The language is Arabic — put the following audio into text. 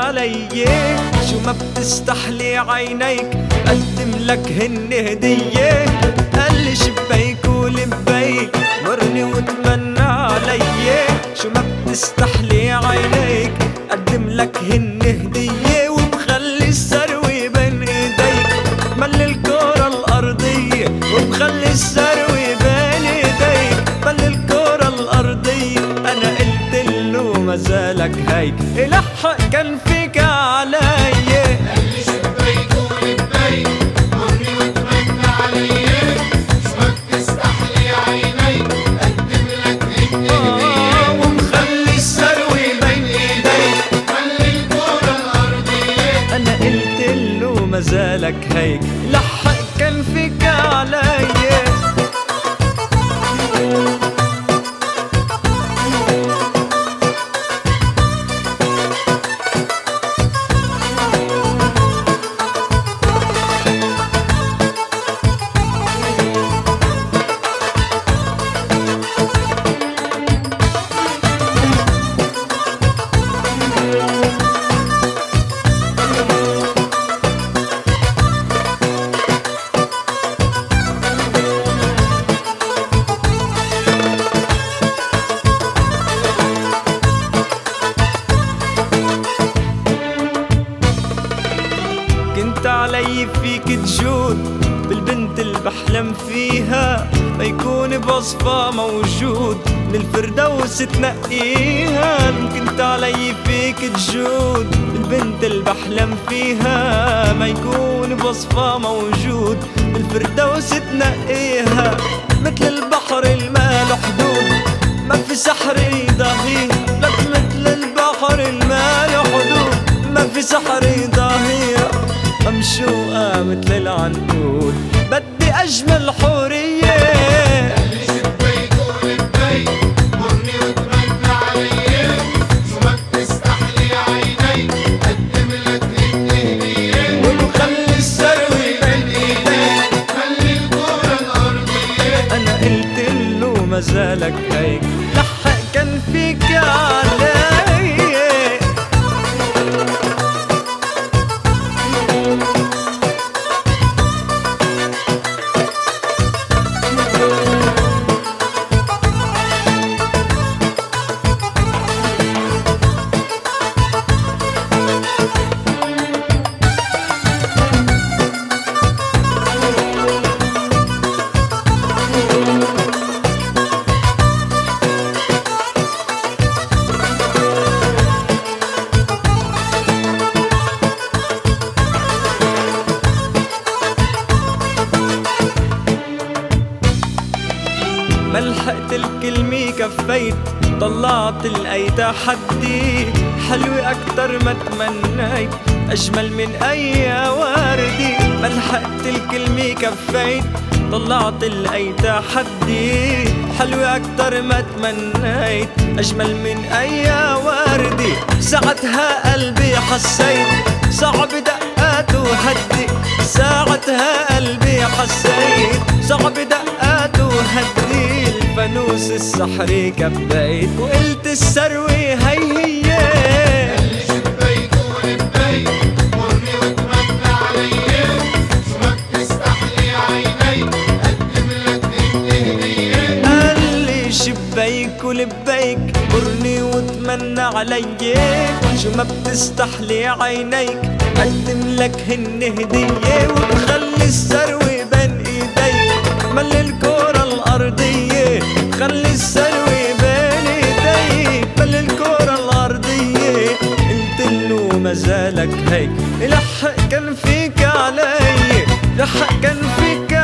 علي، شو ما بتستحلي عينيك قدم لك هن هدية. قال لي شبيك ولبيك مرني وتمنى علي، شو ما بتستحلي عينيك قدم لك هن هدية. وبخلي الثروة بين ايديك مل الكرة الأرضية، وبخلي الثروة بين ايديك مل الكرة الأرضية. أنا قلتله مازالك هيك الحق كان فيك علي. قال لي شبيك ولبيك مرني وتمنى علي، شو ما بتستحلي عينيك قدم لك هن هدية. ومخلي الثروة بين ايديك مل الكرة الأرضية. أنا قلتله مازالك هيك الحق كان فيك علي. كنت علي فيك تجود بالبنت اللي بحلم فيها، ما يكون بوصفها موجود من الفردوس تنقيها. كنت علي فيك تجود بالبنت اللي بحلم فيها، ما يكون بوصفها موجود من الفردوس تنقيها. مثل البحر المال حدود ما في سحر يضاهيها، لك مثل البحر المال حدود ما في سحر يضاهيها. ممشوقة مثل العنقود بدي أجمل حورية. قال لي شبيك ولبيك مرني وتمنى علي، شو ما بتستحلي عينيك قدم لك هن هدية. ومخلي الثروة بين ايديك مل الكرة الأرضية. أنا قلتله مازالك هيك لحق كان فيك علي. ملحقت الكلمة كفيت طلعت لقيت حدي، حلوة أكتر ما تمنيت أجمل من أي وردي. ملحقت الكلمة كفيت طلعت لقيت حدي، حلوة أكتر ما تمنيت أجمل من أي وردي. ساعتها قلبي حسيت صعب دقاته هدي، ساعتها قلبي حسيت صعب دقاته هدي. الفانوس السحري كبيت وقلت الثروة هي. قال لي شبيك ولبيك مرني وتمنى علي، شو ما بتستحلي عينيك قدم لك هن هدية. قال لي شبيك ولبيك مرني وتمنى علي، شو ما بتستحلي عينيك قدم لك هن هدية. وبخلي الثروة بين ايديك مل الكرة الأرضية، خلي الثروة بين ايديك مل الكرة الأرضية. قلتله مازالك هيك الحق كان فيك علي، الحق كان فيك